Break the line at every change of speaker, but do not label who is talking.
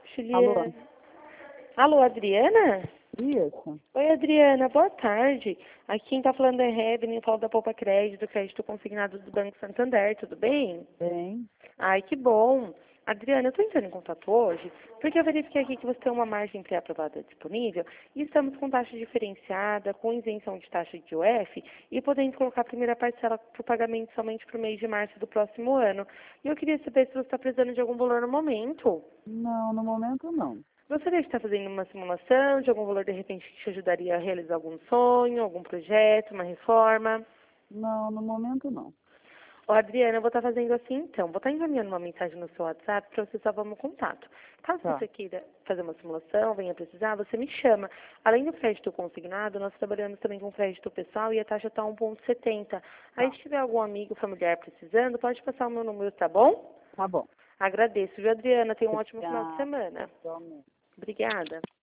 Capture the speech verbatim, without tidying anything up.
Alô?
Juliana. Alô, Adriana?
Isso.
Oi, Adriana, boa tarde. Aqui quem tá falando é Revene, falo da Poupa Crédito, crédito consignado do Banco Santander, tudo bem?
Bem.
Ai, que bom. Adriana, eu tô entrando em contato hoje porque eu verifiquei aqui que você tem uma margem pré-aprovada disponível e estamos com taxa diferenciada, com isenção de taxa de U F e podendo colocar a primeira parcela para o pagamento somente para o mês de março do próximo ano. E eu queria saber se você está precisando de algum valor no momento.
Não, no momento não.
Gostaria de estar fazendo uma simulação de algum valor, de repente, que te ajudaria a realizar algum sonho, algum projeto, uma reforma?
Não, no momento não.
Ô, Adriana, eu vou estar fazendo assim então. Vou estar encaminhando uma mensagem no seu WhatsApp para você salvar meu contato. Caso
Tá,
você queira fazer uma simulação, venha precisar, você me chama. Além do crédito consignado, nós trabalhamos também com crédito pessoal e a taxa está um vírgula setenta. Aí,
tá.
se tiver algum amigo, familiar precisando, pode passar o meu número, tá bom?
Tá bom.
Agradeço, viu, Adriana? Tenha um ótimo final de
Obrigada.
semana.
Igualmente.
Obrigada.